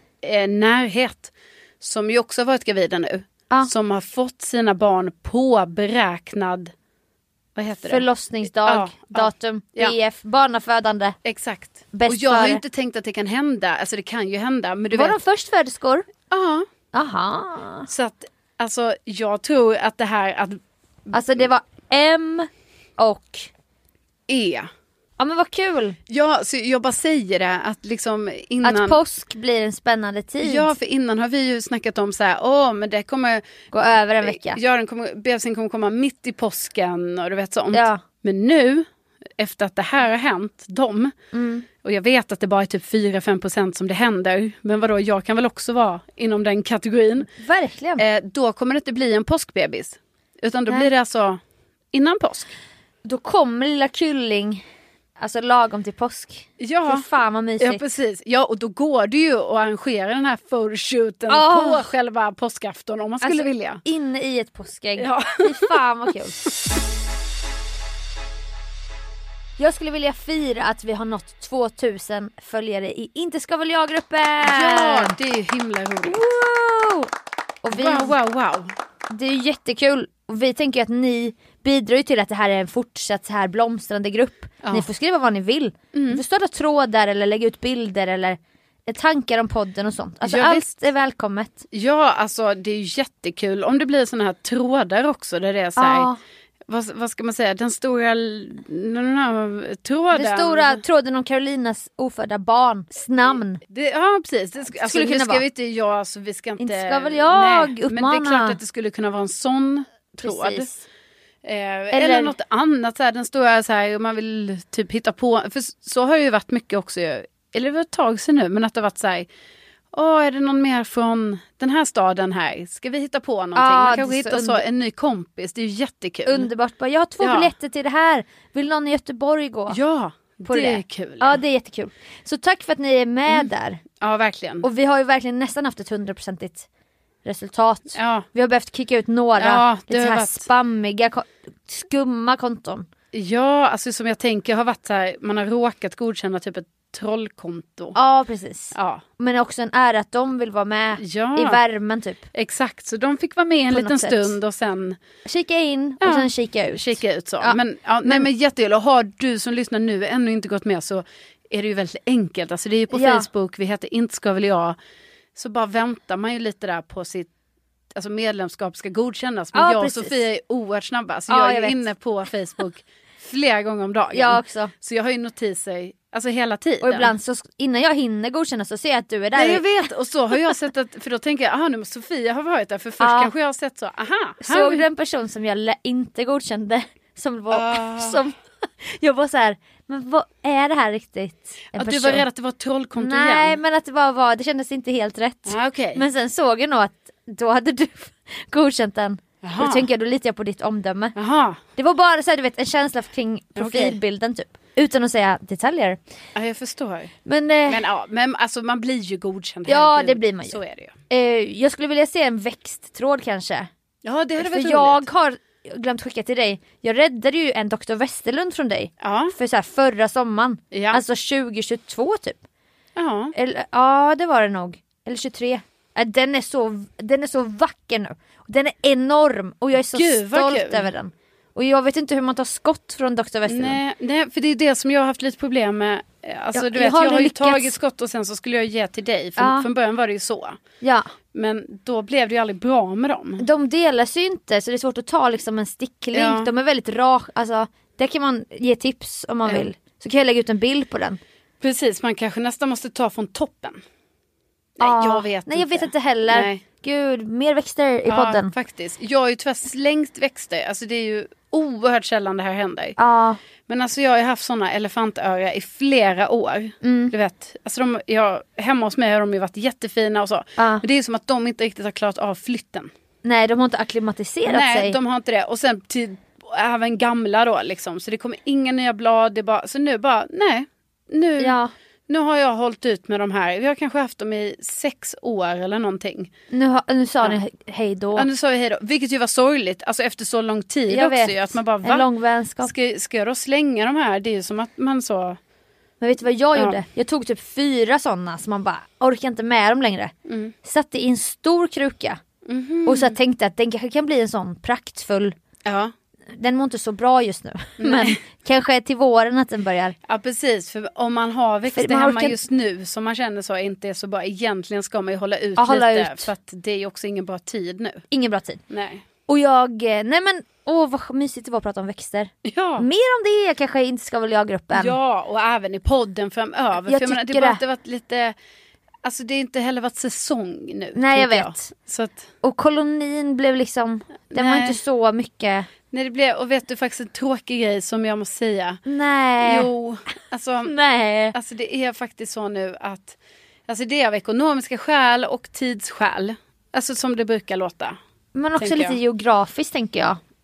närhet som ju också har varit gravida nu. Som har fått sina barn på beräknad... Vad heter det? Förlossningsdag, datum, BF, barnafödande. Exakt. Bäst och jag har ju före. inte tänkt att det kan hända. Alltså det kan ju hända. Men du var vet... de förstföderskor? Ja. Aha. Så att, alltså jag tror att det här... Alltså det var M och E. Ja, men vad kul. Ja, så jag bara säger det att liksom innan... Att påsk blir en spännande tid. Ja, för innan har vi ju snackat om så här, men det kommer... Gå över en vecka. Ja, bebisen kommer komma mitt i påsken och du vet sånt. Ja. Men nu, efter att det här har hänt, och jag vet att det bara är typ 4-5% som det händer, men vadå, jag kan väl också vara inom den kategorin. Verkligen. Då kommer det inte bli en påskbebis, utan då blir det alltså innan påsk. Då kommer lilla Kylling Alltså lagom till påsk. Ja. För fan vad mysigt. Ja, precis. Ja, och då går det ju att arrangera den här photoshooten på själva påskafton om man skulle vilja. Inne i ett påskägg. Ja. Fy fan vad kul. Jag skulle vilja fira att vi har nått 2000 följare i Inte ska väl jag-gruppen. Ja, det är himla roligt. Wow! Och vi, wow. Det är jättekul. Och vi tänker att ni bidrar ju till att det här är en fortsatt så här blomstrande grupp. Ja. Ni får skriva vad ni vill. Ni får starta trådar eller lägga ut bilder eller tankar om podden och sånt. Alltså allt är välkommet. Ja, alltså det är ju jättekul. Om det blir såna här trådar också där det är så här... Vad ska man säga? Den stora tråden. Den stora tråden om Carolinas ofödda barns namn. Ja, precis. Det ska vi inte göra, så vi ska inte... Inte ska väl jag uppmana. Men det är klart att det skulle kunna vara en sån tråd. Eller något annat. Så här, den stora så här, man vill typ hitta på... För så har det ju varit mycket också. Eller det var ett tag sedan nu, men att det har varit så här... är det någon mer från den här staden här? Ska vi hitta på någonting? Man kanske hittar en ny kompis. Det är ju jättekul. Underbart. Jag har 2 biljetter till det här. Vill någon i Göteborg gå? Ja, det är kul. Ja, det är jättekul. Så tack för att ni är med där. Ja, verkligen. Och vi har ju verkligen nästan haft ett 100% resultat. Ja. Vi har behövt kicka ut några lite så här spammiga, skumma konton. Ja, alltså som jag tänker har varit så här, man har råkat godkänna typ ett trollkonto. Ja, precis. Ja. Men också en ära att de vill vara med i värmen typ. Exakt, så de fick vara med en liten stund och sen kika in och sen kika ut. Kika ut så. Ja. Men jättekul. Och har du som lyssnar nu ännu inte gått med, så är det ju väldigt enkelt. Alltså det är ju på Facebook, vi heter Inte ska väl jag. Så bara väntar man ju lite där på sitt medlemskap ska godkännas. Men jag och Sofia är oerhört snabba. Så jag är inne på Facebook flera gånger om dagen. Jag också. Så jag har ju notiser hela tiden. Och ibland så innan jag hinner godkänna så ser jag att du är där. Nej, jag vet. Och så har jag sett att, för då tänker jag, nu måste Sofia ha varit där. För först kanske jag har sett så, såg du en person som jag inte godkände? Som var, som jag var så här, men vad är det här riktigt? Du var rädd att det var trollkonto igen? Nej, men att det kändes inte helt rätt. Okay. Men sen såg jag nog att då hade du godkänt den. Då tänker jag, då litar jag på ditt omdöme. Det var bara så här, du vet, en känsla kring profilbilden typ. Utan att säga detaljer. Ja, jag förstår. Men alltså man blir ju godkänd. Ja, det blir man ju. Så är det ju. Jag skulle vilja se en växttråd kanske. Ja, det hade varit roligt. Jag har glömt skicka till dig. Jag räddade ju en Dr. Westerlund från dig. Ja. För så här, förra sommaren. Ja. Alltså 2022 typ. Ja. Eller, det var det nog. Eller 23. Den är så vacker nu. Den är enorm. Och jag är så stolt över den. Och jag vet inte hur man tar skott från Dr. Westerlund. Nej, för det är det som jag har haft lite problem med. Alltså, jag har ju tagit skott och sen så skulle jag ge till dig. Från början var det ju så. Ja. Men då blev det ju aldrig bra med dem. De delas ju inte, så det är svårt att ta liksom en sticklink. Ja. De är väldigt rak. Alltså, där kan man ge tips om man vill. Så kan jag lägga ut en bild på den. Precis, man kanske nästan måste ta från toppen. Nej, jag vet inte. Nej, jag vet inte heller. Nej. Gud, mer växter i podden. Ja, faktiskt. Jag har ju tyvärr slängt växter. Alltså det är ju oerhört sällan det här händer. Ja. Men alltså jag har haft såna elefantöra i flera år. Du vet, alltså hemma hos mig har de ju varit jättefina och så. Men det är som att de inte riktigt har klarat av flytten. Nej, de har inte akklimatiserat sig. Nej, de har inte det. Och sen även gamla då liksom. Så det kommer inga nya blad. Det bara, så nu bara, nu har jag hållit ut med de här. Vi har kanske haft dem i 6 år eller någonting. Nu sa ni hej då. Ja, nu sa vi hej då. Vilket ju var sorgligt. Alltså efter så lång tid jag också. Vet. Ju, att man bara, en lång vänskap. Ska jag då slänga de här? Det är ju som att man så... Men vet du vad jag gjorde? Jag tog typ 4 sådana som man bara orkar inte med dem längre. Satte i en stor kruka. Och så tänkte att den kanske kan bli en sån praktfull... Ja. Den mår inte så bra just nu. Men kanske till våren att den börjar. Ja, precis. För om man har växter hemma just nu som man känner så inte är så bra. Egentligen ska man ju hålla ut lite. För att det är ju också ingen bra tid nu. Ingen bra tid. Nej. Och vad mysigt det var att prata om växter. Ja. Mer om det kanske Inte ska väl jag-gruppen. Ja, och även i podden framöver. Jag för tycker det har bara varit lite... Alltså det är inte heller varit säsong nu. Nej, jag vet. Så att... Och kolonin blev liksom... Den var inte så mycket... Nej, det blev... Och vet du faktiskt en tråkig grej som jag måste säga. Nej. Jo, alltså... Nej. Alltså det är faktiskt så nu att... Alltså det är av ekonomiska skäl och tidsskäl. Alltså som det brukar låta. Men också lite geografiskt tänker jag.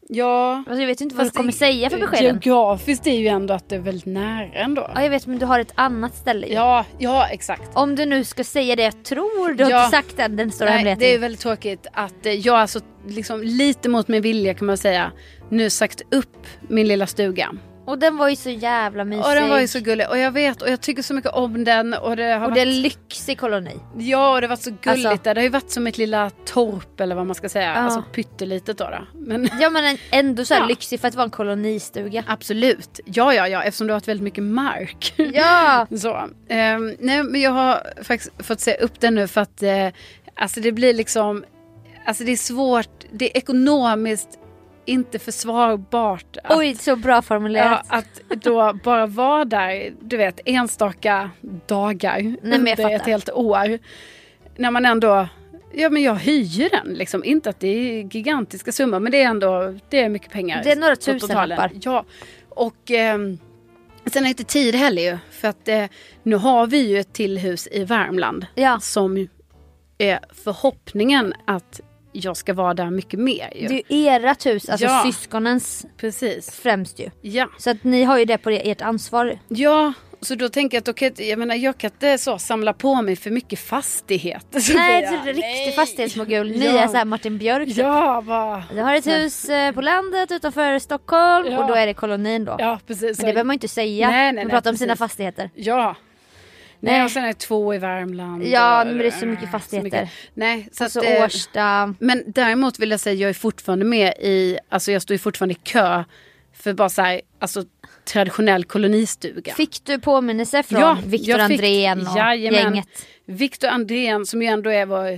Ja. Alltså, jag vet inte vad du kommer säga för beskeden. Geografiskt är ju ändå att det är väldigt nära ändå. Ja, jag vet, men du har ett annat ställe. Ja, exakt. Om du nu ska säga det jag tror, du har inte sagt den stora hemligheten. Det är väldigt tråkigt att jag alltså liksom lite mot min vilja kan man säga nu sagt upp min lilla stuga. Och den var ju så jävla mysig. Och den var ju så gullig. Och jag vet, och jag tycker så mycket om den. Och det är en lyxig koloni. Ja, och det har varit så gulligt. Alltså, det har ju varit som ett lilla torp eller vad man ska säga. Alltså pyttelitet då. Men... Ja, men ändå så här lyxig för att vara en kolonistuga. Absolut. Ja. Eftersom du har haft väldigt mycket mark. Ja. Så. Nej, men jag har faktiskt fått se upp den nu för att alltså det blir liksom... Alltså det är svårt. Det är ekonomiskt inte försvarbart att, oj, så bra formulerat. Ja, att då bara vara där, du vet, enstaka dagar under ett helt år. När man ändå, ja men jag hyr den liksom, inte att det är gigantiska summor, men det är ändå, det är mycket pengar. Det är några tusenlappar. Ja, och sen är det inte tid heller ju, för att nu har vi ju ett till hus i Värmland som är förhoppningen att jag ska vara där mycket mer ju. Det är ju ert hus, alltså syskonens främst ju. Ja. Så att ni har ju det på ert ansvar. Ja, så då tänker jag att jag kan inte så samla på mig för mycket fastighet. Nej, det är riktig fastighetsmogul. Ni är så här Martin Björk. Ja, va. Jag har ett hus på landet utanför Stockholm och då är det kolonin då. Ja, precis. Men det behöver man inte säga. Man pratar om sina fastigheter. Ja. Nej, och sen är det 2 i Värmland. Ja, men det är så mycket fastigheter. Nej, så att, Årsta. Men däremot vill jag säga, jag är fortfarande med i, alltså jag står ju fortfarande i kö för bara så här, alltså traditionell kolonistuga. Fick du påminnelse från Victor Andrén och gänget? Victor Andrén som ju ändå är vår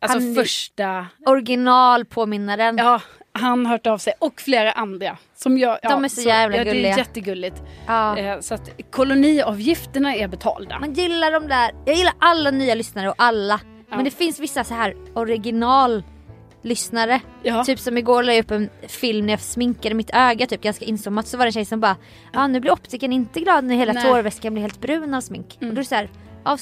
första originalpåminnaren. Ja, han har hört av sig och flera andra som jag, de är så jävla gulliga. Det är jättegulligt. Så att koloniavgifterna är betalda. Man gillar de där. Jag gillar alla nya lyssnare och alla. Men det finns vissa så här original lyssnare. Typ som igår la jag upp en film när jag sminkade mitt öga typ ganska insommat, så var det en tjej som bara nu blir optiken inte glad när hela tårväskan blir helt brun av smink. Och då är det så här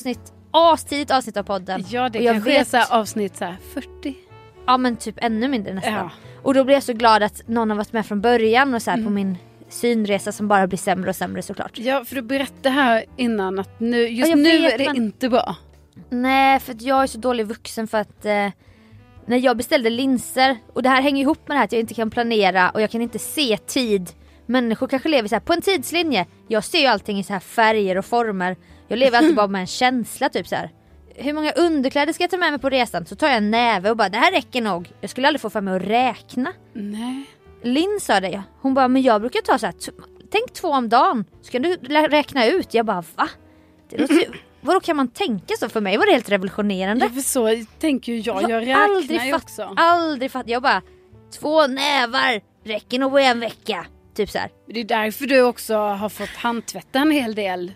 tidigt avsnitt av podden. Ja, det kanske är så här avsnitt så här 40. Ja, men typ ännu mindre nästan. Och då blir jag så glad att någon har varit med från början och så här på min synresa som bara blir sämre och sämre såklart. Ja, för du berättade här innan att nu är det inte bra. Nej, för att jag är så dålig vuxen för att när jag beställde linser, och det här hänger ihop med det här att jag inte kan planera och jag kan inte se tid. Människor kanske lever så här på en tidslinje. Jag ser ju allting i så här färger och former. Jag lever alltid bara med en känsla typ så här. Hur många underkläder ska jag ta med mig på resan? Så tar jag en näve och bara, det här räcker nog. Jag skulle aldrig få för mig att räkna. Nej. Linn sa det. Hon bara, men jag brukar ta så här, tänk 2 om dagen. Så kan du räkna ut. Jag bara, va? Det låter, vadå kan man tänka så? För mig var det helt revolutionerande. Ja, för så tänker ju jag räknar ju också. Aldrig fatt. Jag bara, 2 nävar räcker nog en vecka. Typ så här. Det är därför du också har fått handtvätta en hel del.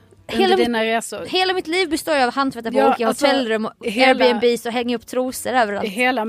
Hela mitt liv består av handtvätta på olika hotellrum och Airbnbs och hänga upp trosor överallt.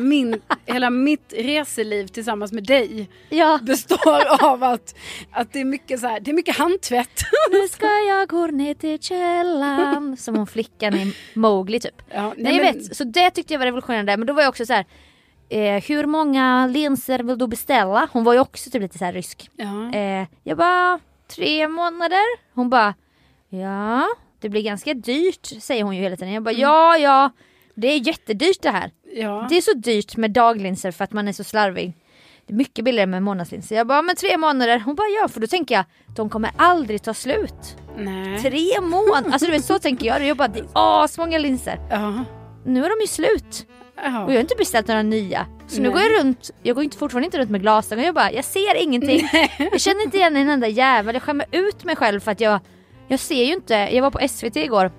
Hela mitt reseliv tillsammans med dig består av att det är mycket så här, det är mycket handtvätt. Nu ska jag gå ner till källan som hon flickan i Mowgli typ. Ja, nej, jag vet, så det tyckte jag var revolutionerande. Men då var jag också så här, hur många linser vill du beställa? Hon var ju också typ lite så här rysk. Jag bara, 3 månader. Hon bara, ja, det blir ganska dyrt, säger hon ju hela tiden. Jag bara, ja, det är jättedyrt det här. Ja. Det är så dyrt med daglinser för att man är så slarvig. Det är mycket billigare med månadslinser. Jag bara, men 3 månader. Hon bara, ja, för då tänker jag, de kommer aldrig ta slut. Nej. 3 månader. Alltså du vet, så tänker jag. Jag bara, det är asmånga linser. Nu är de ju slut. Och jag har inte beställt några nya. Så nu går jag runt. Jag går fortfarande inte runt med glasögon. Jag bara, jag ser ingenting. Jag känner inte igen en enda jävel. Jag skämmer ut mig själv för att jag ser ju inte. Jag var på SVT igår.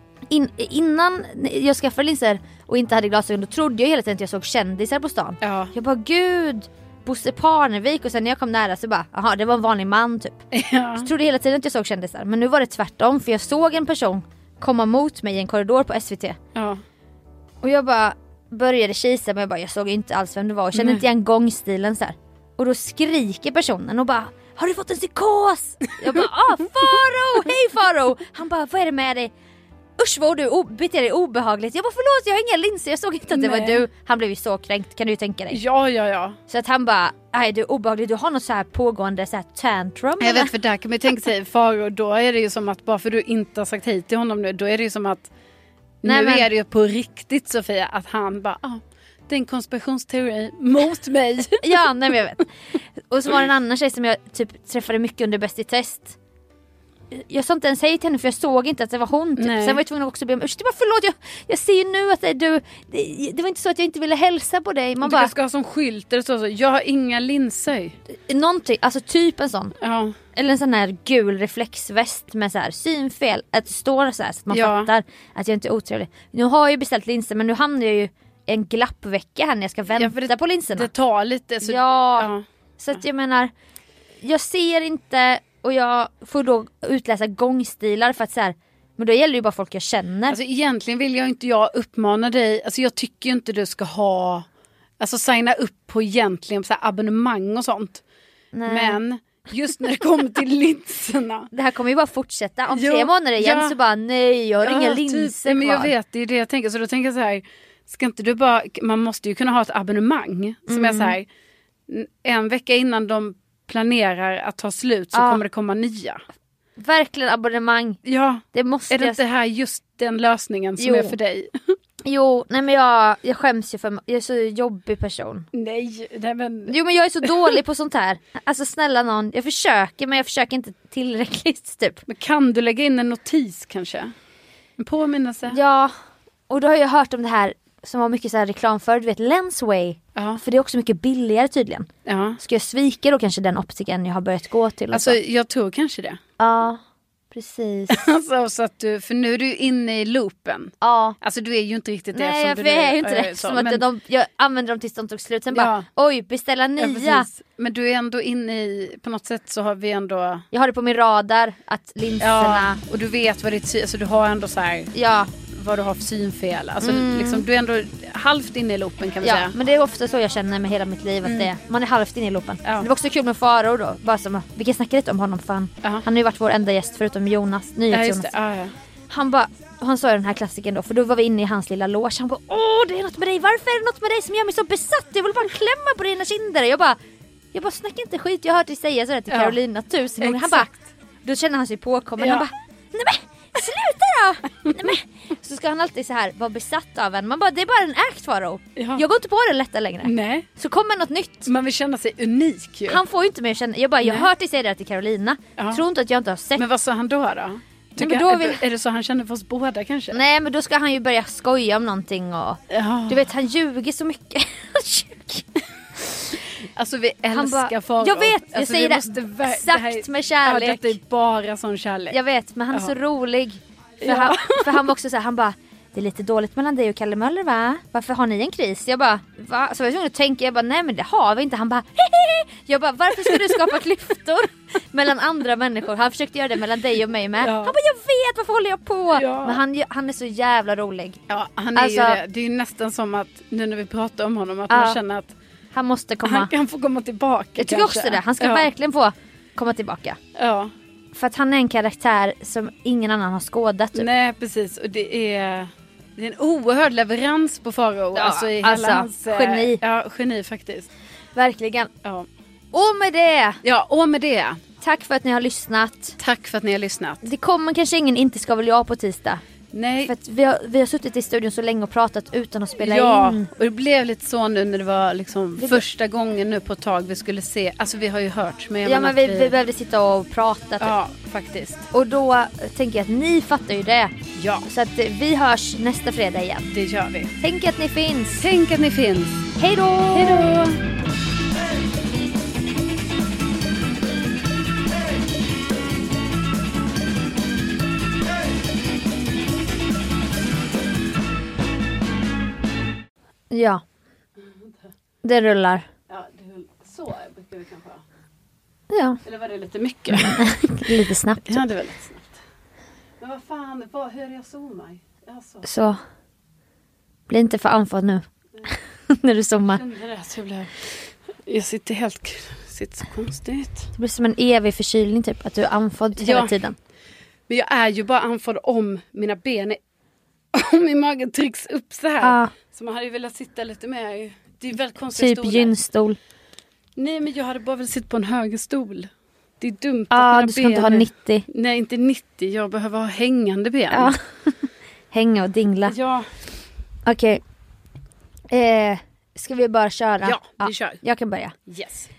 Innan jag skaffade linser och inte hade glasögon, då trodde jag hela tiden att jag såg kändisar på stan. Jag bara, gud, Bosse Parnevik. Och sen när jag kom nära så bara, aha, det var en vanlig man typ. Så trodde jag hela tiden att jag såg kändisar. Men nu var det tvärtom, för jag såg en person komma mot mig i en korridor på SVT. Och jag bara började kisa, men jag såg inte alls vem det var. Jag kände inte igen gångstilen så här. Och då skriker personen och bara, har du fått en psykos? Jag bara, Faro, hej Faro. Han bara, vad är det med dig? usch vad du beter dig obehagligt. Jag bara förlåt, jag har inga linser, jag såg inte att det var du. Han blev ju så kränkt, kan du tänka dig. Ja. Så att han bara, nej du är obehaglig, du har något så här pågående så här tantrum. Jag vet, för där kan man ju tänka sig Faro, då är det ju som att bara för du inte har sagt hit till honom nu, då är det ju som att är det ju på riktigt Sofia, att han bara, det är en konspirationsteori mot mig. Ja, nej men jag vet. Och så var det en annan tjej som jag typ träffade mycket under Bäst i test. Jag sa inte ens hej till henne för jag såg inte att det var hon typ. Sen var jag tvungen också be om ursäkt. Förlåt, jag ser ju nu att det var inte så att jag inte ville hälsa på dig. Man bara ska ha som skylt eller så. Jag har inga linser. Någonting, alltså typ en sån. Ja. Eller en sån här gul reflexväst med så här synfel. Att det står så här så att man fattar att jag inte är otrevlig. Nu har jag ju beställt linser, men nu hamnar jag ju en glappvecka här när jag ska vänta på linserna. Det tar lite. Så så att jag menar, jag ser inte. Och jag får då utläsa gångstilar för att så här, men då gäller det ju bara folk jag känner. Alltså egentligen vill jag inte uppmana dig. Alltså jag tycker ju inte du ska ha, alltså signa upp på egentligen så här abonnemang och sånt. Nej. Men just när det kommer till linserna. Det här kommer ju bara fortsätta. Om 3 månader igen så bara nej, jag har inga linser typ, men jag kvar. vet, det är det jag tänker. Så då tänker jag så här, ska inte du bara, man måste ju kunna ha ett abonnemang som är så här, en vecka innan de planerar att ta slut så kommer det komma nya. Verkligen abonnemang. Ja, det måste är det inte här just den lösningen som är för dig? Jo, nej men jag skäms ju för jag är så jobbig person. Nej men... Jo men jag är så dålig på sånt här. Alltså snälla någon, jag försöker men jag försöker inte tillräckligt typ. Men kan du lägga in en notis kanske? En påminnelse? Ja, och då har jag hört om det här som var mycket så här reklam för, du vet, Lensway. Ja. För det är också mycket billigare tydligen. Ja. Ska jag svika då kanske den optiken jag har börjat gå till? Alltså jag tror kanske det. Ja, precis. Alltså, så att du, för nu är du inne i loopen. Ja. Alltså du är ju inte riktigt det. Nej, som jag du är ju inte det. Så, som men... att jag använder dem tills de tog slut. Sen bara, oj, beställa nya. Ja, men du är ändå inne i, på något sätt så har vi ändå... Jag har det på min radar, att linserna... Ja, och du vet vad det är, alltså du har ändå så här... Ja. Vad du har för synfel. Alltså liksom, du är ändå halvt inne i loopen kan vi säga. Ja, men det är ofta så jag känner med hela mitt liv att man är halvt inne i loopen. Ja. Det var också kul med Faro då. Bara som, vi kan snacka lite om honom för han har ju varit vår enda gäst förutom Jonas, NyhetsJonas. Han sa den här klassiken då, för då var vi inne i hans lilla loge. Han bara, det är något med dig. Varför är det något med dig som gör mig så besatt? Jag vill bara klämma på dina kinder. Jag bara snacka inte skit. Jag har hört dig säga sådär till Carolina 1000 gånger. Han bara, då känner han sig påkommen. Han bara, nej men sluta då! Nej, men. Så ska han alltid så här vara besatt av en. Man bara, det är bara en act Faro. Jag går inte på det lätta längre. Nej. Så kommer något nytt. Man vill känna sig unik ju. Han får ju inte mig att känna. Jag har hört dig säga det till Carolina. Tror inte att jag inte har sett. Men vad sa han då? Är det så han känner för oss båda kanske? Nej, men då ska han ju börja skoja om någonting och du vet, han ljuger så mycket. Alltså vi älskar Faro. Jag vet, jag alltså, säger det sagt med kärlek. Det är bara sån kärlek. Jag vet, men han är så rolig. För han var också så här, han bara, det är lite dåligt mellan dig och Kalle Möller va? Varför har ni en kris? Jag bara, va? Så jag var tvungen att tänka, jag bara, nej men det har vi inte. Han bara, hehehe. Jag bara, varför ska du skapa klyftor mellan andra människor? Han försökte göra det mellan dig och mig med. Han bara, jag vet, varför håller jag på? Men han är så jävla rolig. Ja, han är ju det. Det är ju nästan som att, nu när vi pratar om honom, att man känner att han måste komma. Han kan få komma tillbaka. Jag tycker också det. Han ska verkligen få komma tillbaka. Ja. För att han är en karaktär som ingen annan har skådat. Typ. Nej, precis. Och det är en oerhörd leverans på Faro. Ja, alltså i hela hans... Geni. Ja, geni faktiskt. Verkligen. Ja. Och med det. Ja, och med det. Tack för att ni har lyssnat. Tack för att ni har lyssnat. Det kommer kanske ingen Inte ska väl jag på tisdag. Nej. För att vi har suttit i studion så länge och pratat utan att spela in. Ja, och det blev lite så nu när det var liksom första gången nu på ett tag vi skulle se. Alltså vi har ju hört. Men vi behövde sitta och prata. Typ. Ja, faktiskt. Och då tänker jag att ni fattar ju det. Ja. Så att vi hörs nästa fredag igen. Det gör vi. Tänk att ni finns. Tänk att ni finns. Hej då! Hej då! Ja. Det rullar. Ja, det rullar. Så brukar vi kanske ha. Ja. Eller var det lite mycket? Lite snabbt. Ja, det var lite snabbt. Men vad fan, hur är jag zoomar? Så. Bli inte för andfådd nu. När du zoomar. Jag sitter så konstigt. Det blir som en evig förkylning typ. Att du är andfådd hela tiden. Men jag är ju bara andfådd om mina ben är Och min mage trycks upp så här. Så man hade ju velat sitta lite mer. Det är väldigt konstigt. Typ gynstol. Nej, men jag hade bara velat sitta på en högre stol. Det är dumt att mina du ska inte ha 90. Nej, inte 90. Jag behöver ha hängande ben. Ja. Hänga och dingla. Ja. Okej. Ska vi bara köra? Ja, vi kör. Jag kan börja. Yes.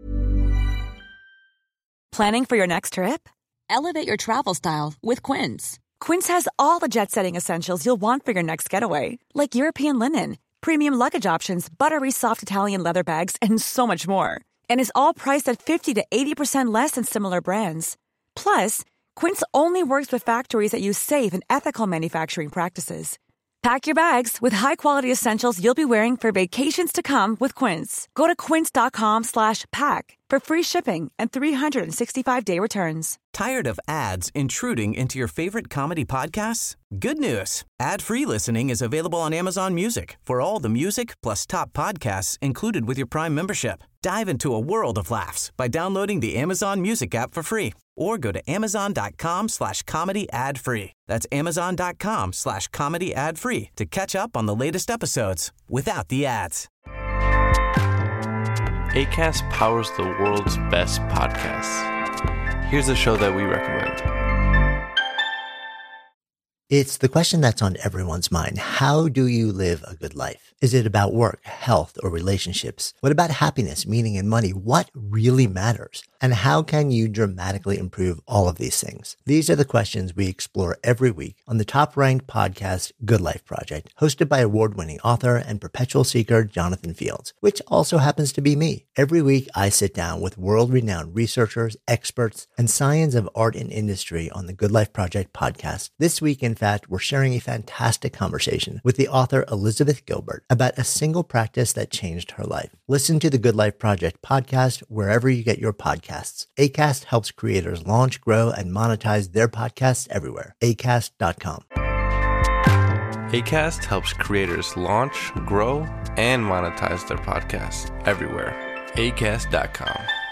Planning for your next trip? Elevate your travel style with Quince. Quince has all the jet-setting essentials you'll want for your next getaway, like European linen, premium luggage options, buttery soft Italian leather bags, and so much more. And is all priced at 50 to 80% less than similar brands. Plus, Quince only works with factories that use safe and ethical manufacturing practices. Pack your bags with high-quality essentials you'll be wearing for vacations to come with Quince. Go to quince.com/pack for free shipping and 365-day returns. Tired of ads intruding into your favorite comedy podcasts? Good news. Ad-free listening is available on Amazon Music for all the music plus top podcasts included with your Prime membership. Dive into a world of laughs by downloading the Amazon Music app for free or go to amazon.com/comedy ad-free. That's amazon.com/comedy ad-free to catch up on the latest episodes without the ads. Acast powers the world's best podcasts. Here's a show that we recommend. It's the question that's on everyone's mind. How do you live a good life? Is it about work, health, or relationships? What about happiness, meaning, and money? What really matters? And how can you dramatically improve all of these things? These are the questions we explore every week on the top-ranked podcast, Good Life Project, hosted by award-winning author and perpetual seeker Jonathan Fields, which also happens to be me. Every week, I sit down with world-renowned researchers, experts, and science of art and industry on the Good Life Project podcast. This week, in fact, we're sharing a fantastic conversation with the author Elizabeth Gilbert about a single practice that changed her life. Listen to the Good Life Project podcast wherever you get your podcasts. Acast helps creators launch, grow, and monetize their podcasts everywhere. Acast.com. Acast helps creators launch, grow, and monetize their podcasts everywhere. Acast.com.